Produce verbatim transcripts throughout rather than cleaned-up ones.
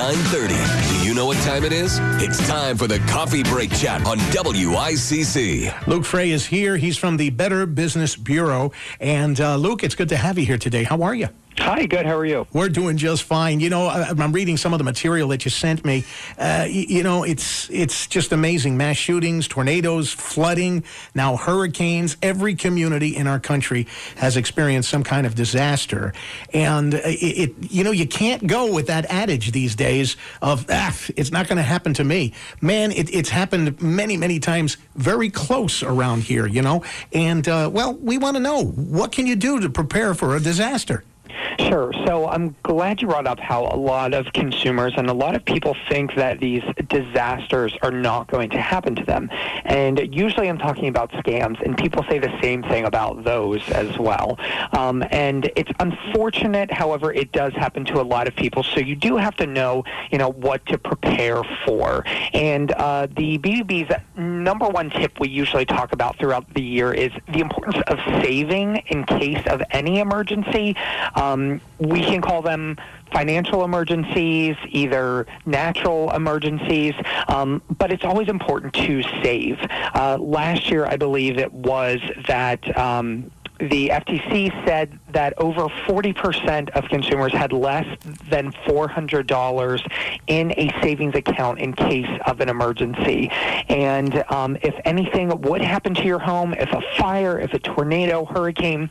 nine thirty. Do you know what time it is? It's time for the Coffee Break Chat on W I C C. Luke Frey is here. He's from the Better Business Bureau. And uh, Luke, it's good to have you here today. How are you? Hi, good. How are you? We're doing just fine. You know, I'm reading some of the material that you sent me. Uh, you know, it's it's just amazing. Mass shootings, tornadoes, flooding, now hurricanes. Every community in our country has experienced some kind of disaster. And it, it you know, you can't go with that adage these days of, ah, it's not going to happen to me. Man, it, it's happened many, many times very close around here, you know. And, uh, well, we want to know, what can you do to prepare for a disaster? Sure. So I'm glad you brought up how a lot of consumers and a lot of people think that these disasters are not going to happen to them. And usually I'm talking about scams, and people say the same thing about those as well. Um, and it's unfortunate, however, it does happen to a lot of people. So you do have to know, you know, what to prepare for. And uh, the B B B's number one tip we usually talk about throughout the year is the importance of saving in case of any emergency. Um, we can call them financial emergencies, either natural emergencies, um, but it's always important to save. Uh, last year, I believe it was that um, the F T C said that over forty percent of consumers had less than four hundred dollars in a savings account in case of an emergency. And um, if anything would happen to your home, if a fire, if a tornado, hurricane,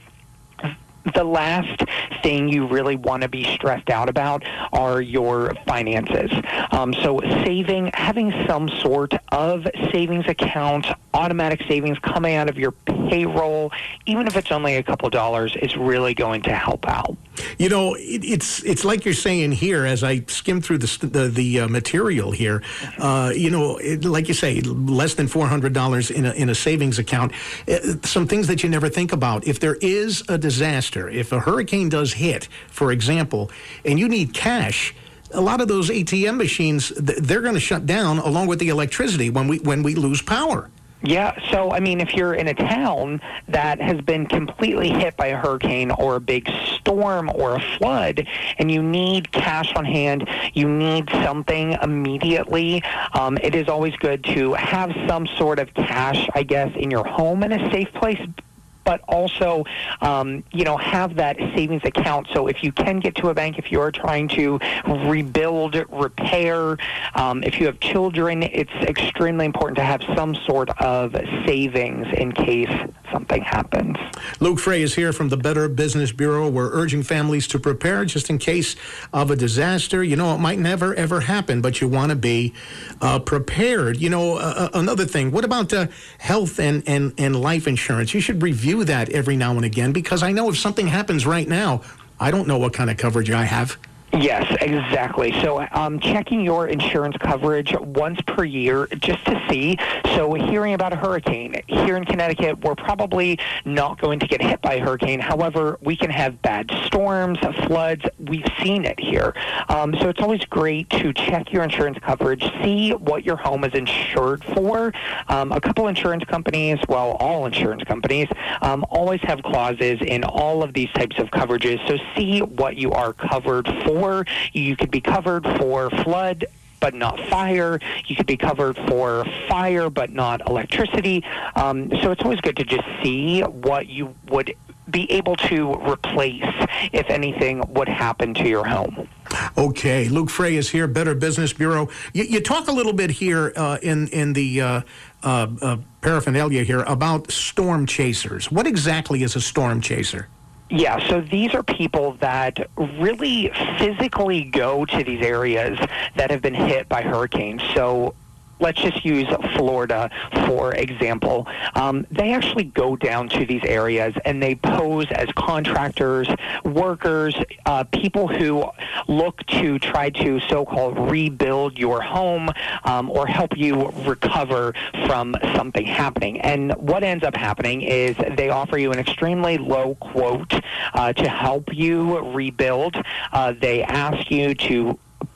the last thing you really want to be stressed out about are your finances. Um, so saving, having some sort of savings account, automatic savings coming out of your payroll, even if it's only a couple dollars, is really going to help out. You know, it, it's it's like you're saying here, as I skim through the the, the uh, material here, uh, you know, it, like you say, less than four hundred dollars in a, in a savings account. Uh, some things that you never think about. If there is a disaster, if a hurricane does hit, for example, and you need cash, a lot of those A T M machines, they're going to shut down along with the electricity when we when we lose power. Yeah, so, I mean, if you're in a town that has been completely hit by a hurricane or a big storm or a flood, and you need cash on hand, you need something immediately, um, it is always good to have some sort of cash, I guess, in your home in a safe place, but also, um, you know, have that savings account. So if you can get to a bank, if you are trying to rebuild, repair, um, if you have children, it's extremely important to have some sort of savings in case something happens. Luke Frey is here from the Better Business Bureau. We're urging families to prepare just in case of a disaster. You know, it might never, ever happen, but you want to be uh, prepared. You know, uh, another thing, what about uh, health and, and, and life insurance? You should review that every now and again, because I know if something happens right now, I don't know what kind of coverage I have. Yes, exactly. So um, checking your insurance coverage once per year just to see. So hearing about a hurricane here in Connecticut, we're probably not going to get hit by a hurricane. However, we can have bad storms, floods. We've seen it here. Um, so it's always great to check your insurance coverage, see what your home is insured for. Um, a couple insurance companies, well, all insurance companies, um, always have clauses in all of these types of coverages. So see what you are covered for. You could be covered for flood, but not fire. You could be covered for fire, but not electricity. Um, so it's always good to just see what you would be able to replace if anything would happen to your home. Okay, Luke Frey is here, Better Business Bureau. You, you talk a little bit here uh, in in the uh, uh, uh, paraphernalia here about storm chasers. What exactly is a storm chaser? Yeah, so these are people that really physically go to these areas that have been hit by hurricanes. So let's just use Florida, for example. Um, they actually go down to these areas and they pose as contractors, workers, uh, people who look to try to so-called rebuild your home um, or help you recover from something happening. And what ends up happening is they offer you an extremely low quote uh, to help you rebuild. Uh, they ask you to put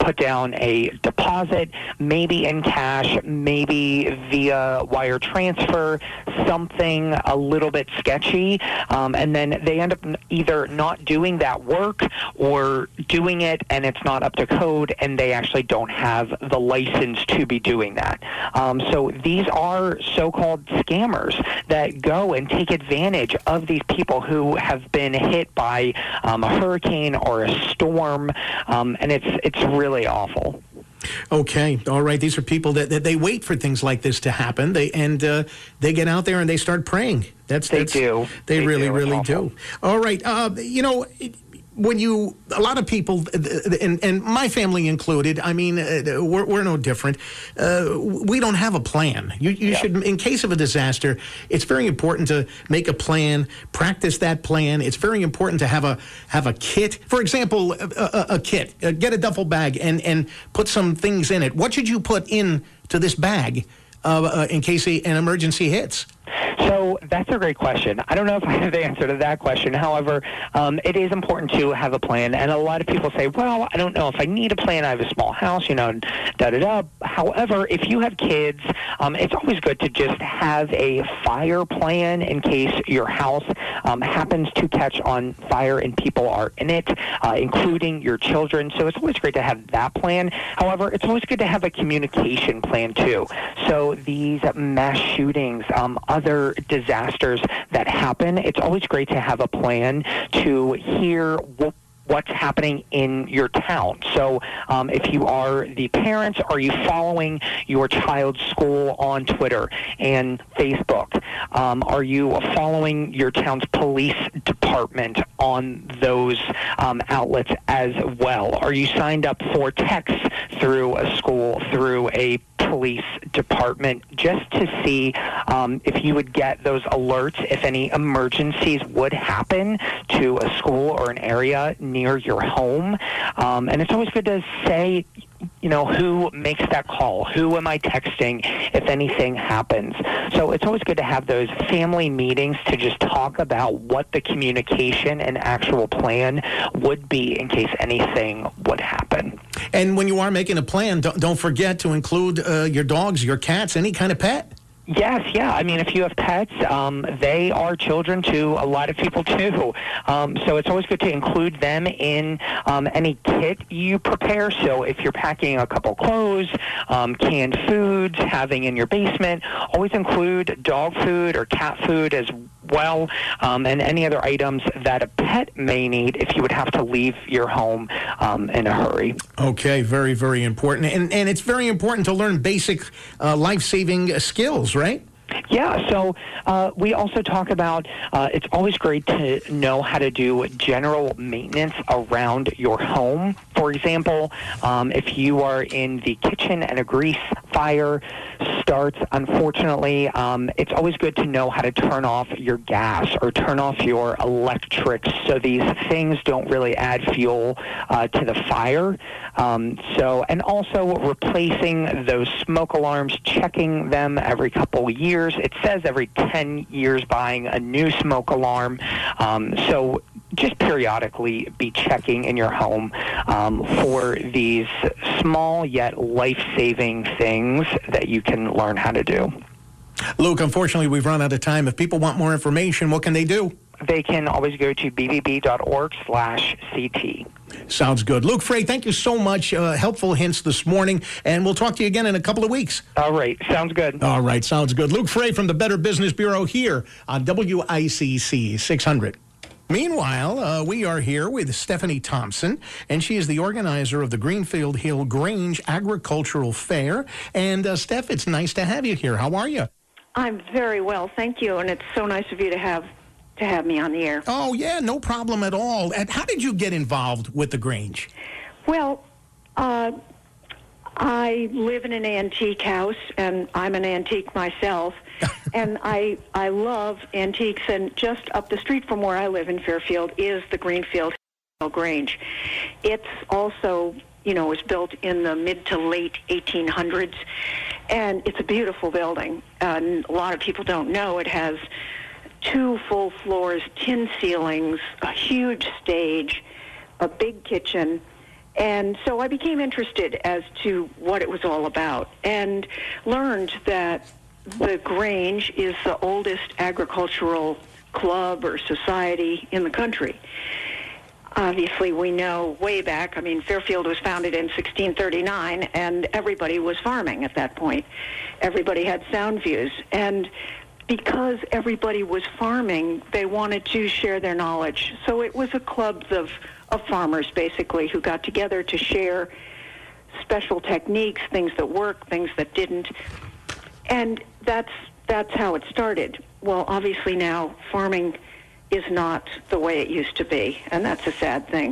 put down a deposit, maybe in cash, maybe via wire transfer, something a little bit sketchy, um, and then they end up either not doing that work or doing it and it's not up to code, and they actually don't have the license to be doing that. Um, so these are so-called scammers that go and take advantage of these people who have been hit by um, a hurricane or a storm, um, and it's it's really awful. Okay, all right. These are people that, that they wait for things like this to happen. They and uh, they get out there and they start praying. That's they that's, do. They, they really, do. really do. All right. Uh, you know. It, When you, a lot of people, and, and my family included, I mean, uh, we're, we're no different. Uh, we don't have a plan. You, you yeah. should, in case of a disaster, it's very important to make a plan, practice that plan. It's very important to have a have a kit. For example, a, a, a kit. Uh, get a duffel bag and, and put some things in it. What should you put in to this bag uh, uh, in case a, an emergency hits? So that's a great question. I don't know if I have the answer to that question. However, um, it is important to have a plan. And a lot of people say, well, I don't know if I need a plan. I have a small house, you know, da-da-da. However, if you have kids, um, it's always good to just have a fire plan in case your house um, happens to catch on fire and people are in it, uh, including your children. So it's always great to have that plan. However, it's always good to have a communication plan, too. So these mass shootings, um, other disasters that happen, it's always great to have a plan to hear what what's happening in your town. So um, if you are the parents, are you following your child's school on Twitter and Facebook? Um, are you following your town's police department on those um, outlets as well? Are you signed up for texts through a school, through a police department, just to see um, if you would get those alerts if any emergencies would happen to a school or an area near your home? Um, and it's always good to say, you know, who makes that call? Who am I texting if anything happens? So it's always good to have those family meetings to just talk about what the communication and actual plan would be in case anything would happen. And when you are making a plan, don't, don't forget to include uh, your dogs, your cats, any kind of pet. Yes, yeah. I mean, if you have pets, um, they are children to a lot of people, too. Um, so it's always good to include them in um, any kit you prepare. So if you're packing a couple clothes, um, canned foods, having in your basement, always include dog food or cat food as well, um, and any other items that a pet may need if you would have to leave your home um, in a hurry. Okay, very, very important. And, and it's very important to learn basic uh, life-saving skills, right? Yeah, so uh, we also talk about uh, it's always great to know how to do general maintenance around your home. For example, um, if you are in the kitchen and a grease fire starts, unfortunately, um, it's always good to know how to turn off your gas or turn off your electrics so these things don't really add fuel uh, to the fire. Um, so, and also replacing those smoke alarms, checking them every couple of years. It says every ten years buying a new smoke alarm. Um, so just periodically be checking in your home um, for these small yet life-saving things that you can learn how to do. Luke, unfortunately, we've run out of time. If people want more information, what can they do? They can always go to b b b dot org slash c t. Sounds good. Luke Frey, thank you so much. Uh, helpful hints this morning, and we'll talk to you again in a couple of weeks. All right. Sounds good. All right. Sounds good. Luke Frey from the Better Business Bureau here on W I C C six hundred. Meanwhile, uh, we are here with Stephanie Thompson, and she is the organizer of the Greenfield Hill Grange Agricultural Fair. And, uh, Steph, it's nice to have you here. How are you? I'm very well, thank you, and it's so nice of you to have to have me on the air. Oh, yeah, no problem at all. And how did you get involved with the Grange? Well, uh, I live in an antique house, and I'm an antique myself, and I I love antiques, and just up the street from where I live in Fairfield is the Greenfield Hill Grange. It's also, you know, was built in the mid to late eighteen hundreds, and it's a beautiful building. And a lot of people don't know it has two full floors, tin ceilings, a huge stage, a big kitchen, And so I became interested as to what it was all about and learned that the Grange is the oldest agricultural club or society in the country. Obviously, we know way back, I mean, Fairfield was founded in sixteen thirty-nine, and everybody was farming at that point. Everybody had sound views. And because everybody was farming, they wanted to share their knowledge. So it was a club of, of farmers, basically, who got together to share special techniques, things that worked, things that didn't. And that's that's how it started. Well, obviously now farming is not the way it used to be, and that's a sad thing.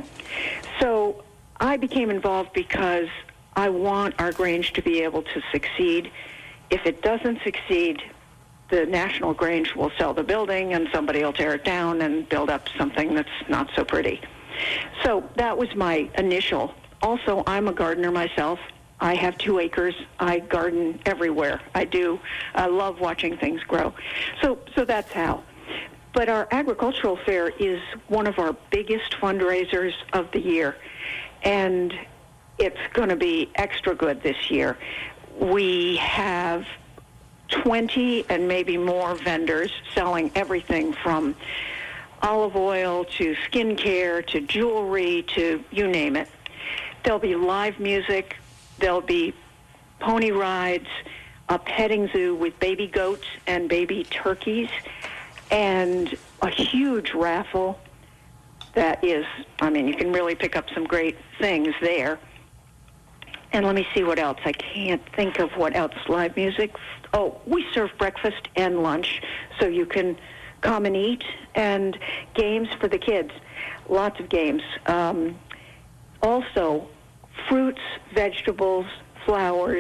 So I became involved because I want our Grange to be able to succeed. If it doesn't succeed, the National Grange will sell the building and somebody will tear it down and build up something that's not so pretty. So that was my initial. Also, I'm a gardener myself. I have two acres. I garden everywhere. I do. I love watching things grow. So, so that's how. But our agricultural fair is one of our biggest fundraisers of the year, and it's going to be extra good this year. We have twenty and maybe more vendors selling everything from olive oil to skincare to jewelry to you name it. There'll be live music. There'll be pony rides, a petting zoo with baby goats and baby turkeys, and a huge raffle that is, I mean, you can really pick up some great things there. And let me see what else. I can't think of what else. Live music. Oh, we serve breakfast and lunch, so you can come and eat, and games for the kids. Lots of games. Um, also, fruits, vegetables, flowers,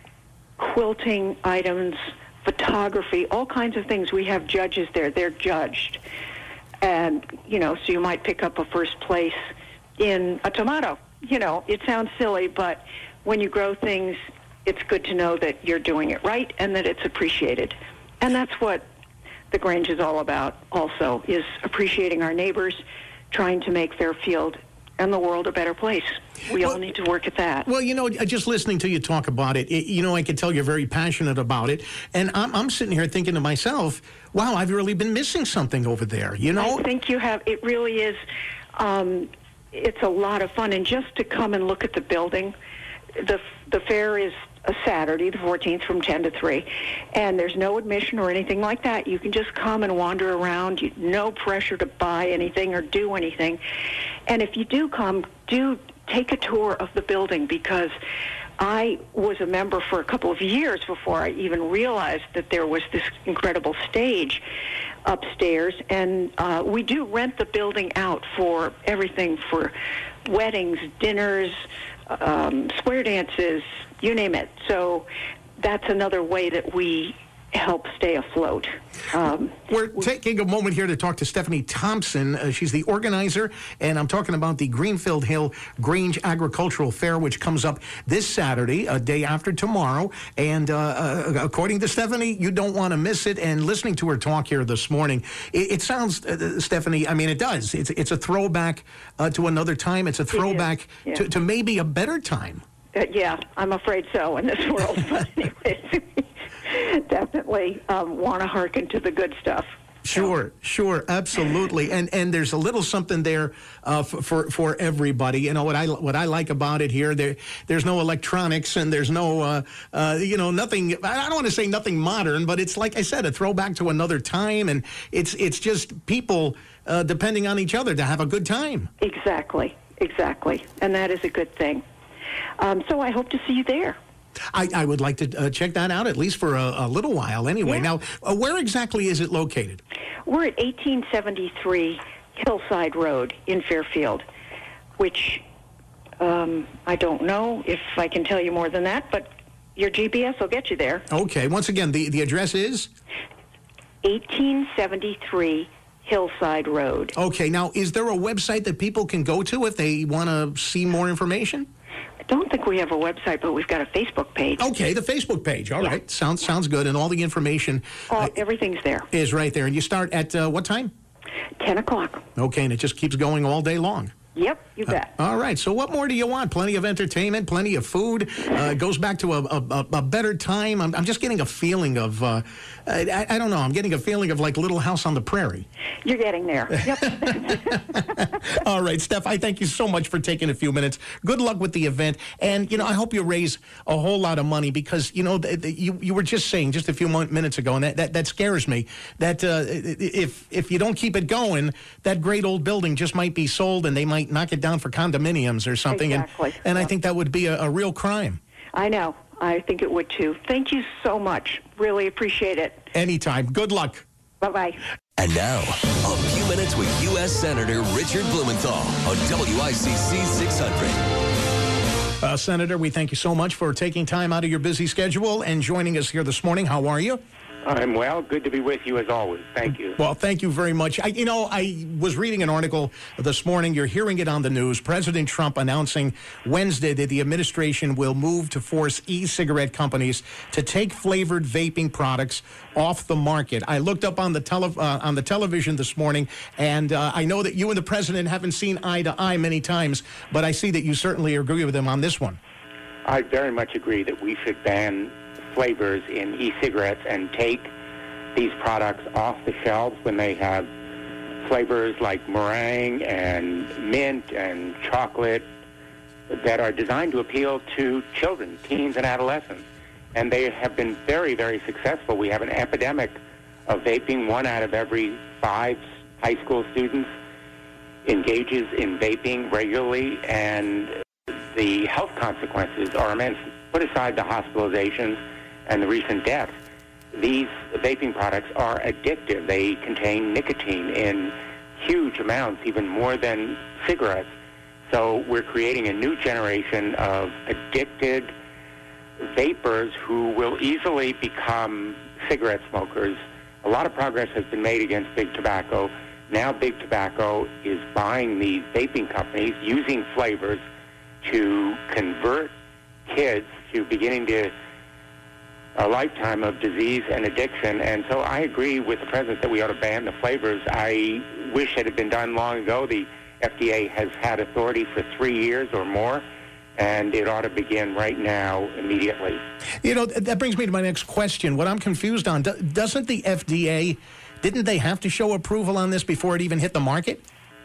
quilting items, photography, all kinds of things. We have judges there. They're judged. And, you know, so you might pick up a first place in a tomato. You know, it sounds silly, but when you grow things, it's good to know that you're doing it right and that it's appreciated. And that's what the Grange is all about also, is appreciating our neighbors, trying to make Fairfield and the world a better place. We well, all need to work at that. Well, you know, just listening to you talk about it, it, you know, I can tell you're very passionate about it. And I'm, I'm sitting here thinking to myself, wow, I've really been missing something over there, you know? I think you have. It really is. Um, it's a lot of fun. And just to come and look at the building, the the fair is a Saturday, the fourteenth, from ten to three. And there's no admission or anything like that. You can just come and wander around. You, no pressure to buy anything or do anything. And if you do come, do take a tour of the building, because I was a member for a couple of years before I even realized that there was this incredible stage upstairs. And uh, we do rent the building out for everything, for weddings, dinners, um, square dances, you name it. So that's another way that we help stay afloat. Um, We're taking a moment here to talk to Stephanie Thompson. Uh, she's the organizer, and I'm talking about the Greenfield Hill Grange Agricultural Fair, which comes up this Saturday, a day after tomorrow. And uh, uh, according to Stephanie, you don't want to miss it. And listening to her talk here this morning, it, it sounds, uh, Stephanie, I mean, it does. It's, it's a throwback uh, to another time. It's a throwback yeah. to, to maybe a better time. Uh, yeah, I'm afraid so in this world. But anyways, definitely um, want to hearken to the good stuff. Sure, sure, absolutely, and and there's a little something there uh, for, for for everybody. You know what I what I like about it here. There there's no electronics and there's no uh, uh, you know nothing. I don't want to say nothing modern, but it's like I said, a throwback to another time, and it's it's just people uh, depending on each other to have a good time. Exactly, exactly, and that is a good thing. Um, so I hope to see you there. I, I would like to uh, check that out, at least for a, a little while anyway. Yeah. Now, uh, where exactly is it located? We're at eighteen seventy-three Hillside Road in Fairfield, which um, I don't know if I can tell you more than that, but your G P S will get you there. Okay. Once again, the, the address is? eighteen seventy-three Hillside Road. Okay. Now, is there a website that people can go to if they want to see more information? I don't think we have a website, but we've got a Facebook page. Okay, the Facebook page. All yeah. right. Sounds sounds good. And all the information all, uh, everything's there. Is right there. And you start at uh, what time? ten o'clock. Okay, and it just keeps going all day long. Yep, you bet. Uh, all right. So what more do you want? Plenty of entertainment, plenty of food. Uh, it goes back to a, a, a better time. I'm, I'm just getting a feeling of, uh, I, I don't know, I'm getting a feeling of like Little House on the Prairie. You're getting there. Yep. All right, Steph, I thank you so much for taking a few minutes. Good luck with the event. And, you know, I hope you raise a whole lot of money because, you know, the, the, you, you were just saying just a few minutes ago, and that, that, that scares me, that uh, if, if you don't keep it going, that great old building just might be sold and they might knock it down for condominiums or something. Exactly. And, and I think that would be a, a real crime. I know. I think it would, too. Thank you so much. Really appreciate it. Anytime. Good luck. Bye-bye. And now, a few minutes with U S Senator Richard Blumenthal on W I C C six hundred. Uh, Senator, we thank you so much for taking time out of your busy schedule and joining us here this morning. How are you? I'm well. Good to be with you as always. Thank you. Well, thank you very much. I, you know, I was reading an article this morning. You're hearing it on the news. President Trump announcing Wednesday that the administration will move to force e-cigarette companies to take flavored vaping products off the market. I looked up on the tele, uh, on the television this morning, and uh, I know that you and the president haven't seen eye to eye many times, but I see that you certainly agree with him on this one. I very much agree that we should ban flavors in e-cigarettes and take these products off the shelves when they have flavors like meringue and mint and chocolate that are designed to appeal to children, teens, and adolescents. And they have been very, very successful. We have an epidemic of vaping. One out of every five high school students engages in vaping regularly, and the health consequences are immense. Put aside the hospitalizations and the recent deaths, these vaping products are addictive. They contain nicotine in huge amounts, even more than cigarettes. So we're creating a new generation of addicted vapors who will easily become cigarette smokers. A lot of progress has been made against big tobacco. Now big tobacco is buying these vaping companies, using flavors to convert kids to beginning to a lifetime of disease and addiction. And so I agree with the president that we ought to ban the flavors. I wish it had been done long ago. The F D A has had authority for three years or more, and it ought to begin right now, immediately. You know, that brings me to my next question. What I'm confused on, doesn't the F D A, didn't they have to show approval on this before it even hit the market?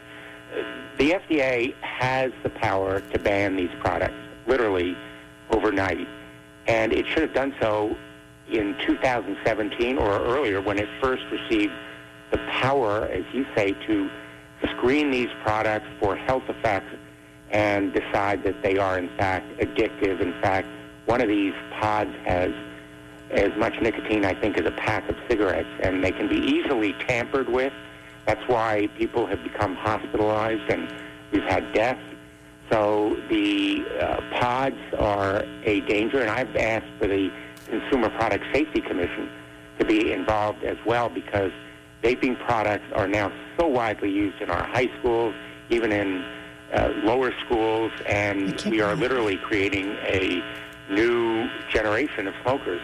The F D A has the power to ban these products, literally overnight. And it should have done so in two thousand seventeen or earlier when it first received the power, as you say, to screen these products for health effects and decide that they are, in fact, addictive. In fact, one of these pods has as much nicotine, I think, as a pack of cigarettes, and they can be easily tampered with. That's why people have become hospitalized, and we've had deaths. So the uh, pods are a danger, and I've asked for the Consumer Product Safety Commission to be involved as well, because vaping products are now so widely used in our high schools, even in uh, lower schools, and we are literally creating a new generation of smokers.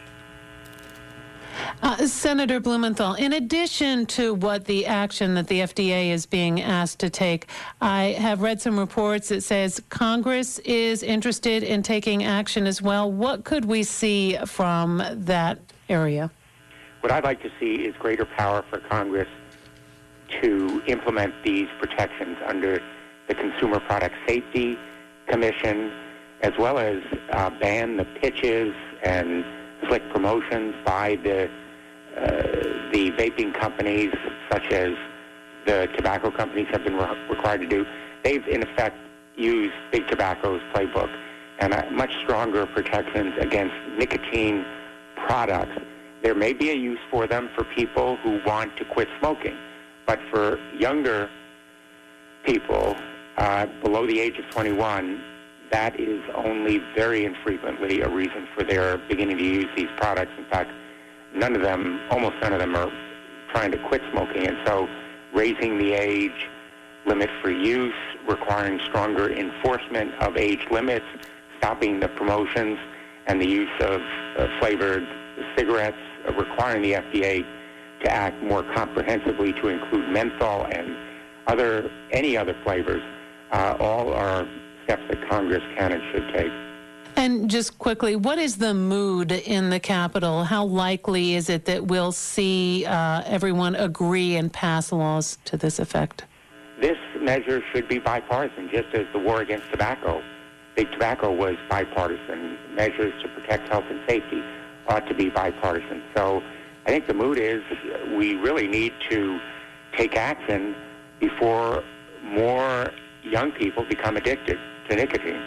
Uh, Senator Blumenthal, in addition to what the action that the F D A is being asked to take, I have read some reports that says Congress is interested in taking action as well. What could we see from that area? What I'd like to see is greater power for Congress to implement these protections under the Consumer Product Safety Commission, as well as uh, ban the pitches and slick promotions by the uh, the vaping companies, such as the tobacco companies have been re- required to do. They've, in effect, used big tobacco's playbook and uh, much stronger protections against nicotine products. There may be a use for them for people who want to quit smoking, but for younger people uh, below the age of twenty-one, that is only very infrequently a reason for their beginning to use these products. In fact, none of them, almost none of them are trying to quit smoking. And so raising the age limit for use, requiring stronger enforcement of age limits, stopping the promotions and the use of uh, flavored cigarettes, uh, requiring the F D A to act more comprehensively to include menthol and other any other flavors. uh, all are steps that Congress can and should take. And just quickly, what is the mood in the Capitol? How likely is it that we'll see uh, everyone agree and pass laws to this effect? This measure should be bipartisan, just as the war against tobacco. Big tobacco was bipartisan. Measures to protect health and safety ought to be bipartisan. So I think the mood is we really need to take action before more young people become addicted to nicotine.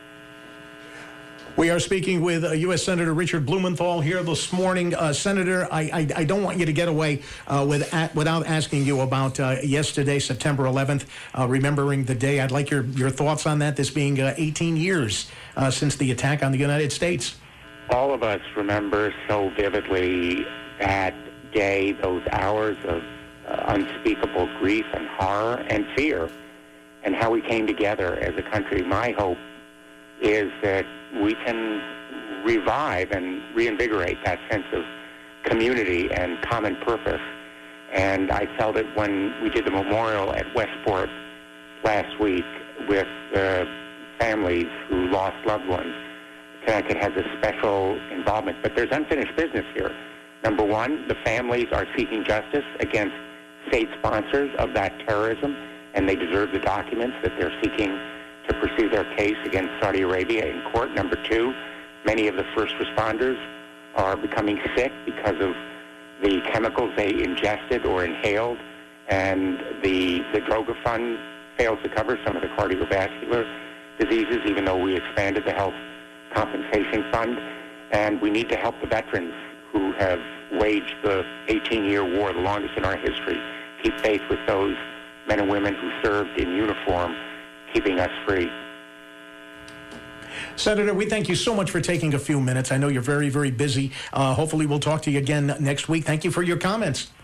We are speaking with uh, U S Senator Richard Blumenthal here this morning. Uh, Senator, I, I, I don't want you to get away uh, with, at, without asking you about uh, yesterday, September eleventh, uh, remembering the day. I'd like your, your thoughts on that, this being uh, eighteen years uh, since the attack on the United States. All of us remember so vividly that day, those hours of uh, unspeakable grief and horror and fear, and how we came together as a country. My hope is that we can revive and reinvigorate that sense of community and common purpose. And I felt it when we did the memorial at Westport last week with the families who lost loved ones. Connecticut has a special involvement, but there's unfinished business here. Number one, the families are seeking justice against state sponsors of that terrorism, and they deserve the documents that they're seeking to pursue their case against Saudi Arabia in court. Number two, many of the first responders are becoming sick because of the chemicals they ingested or inhaled, and the, the Droga Fund fails to cover some of the cardiovascular diseases, even though we expanded the Health Compensation Fund. And we need to help the veterans who have waged the eighteen-year war, the longest in our history, keep faith with those men and women who served in uniform, keeping us free. Senator, we thank you so much for taking a few minutes. I know you're very, very busy. Uh, hopefully we'll talk to you again next week. Thank you for your comments.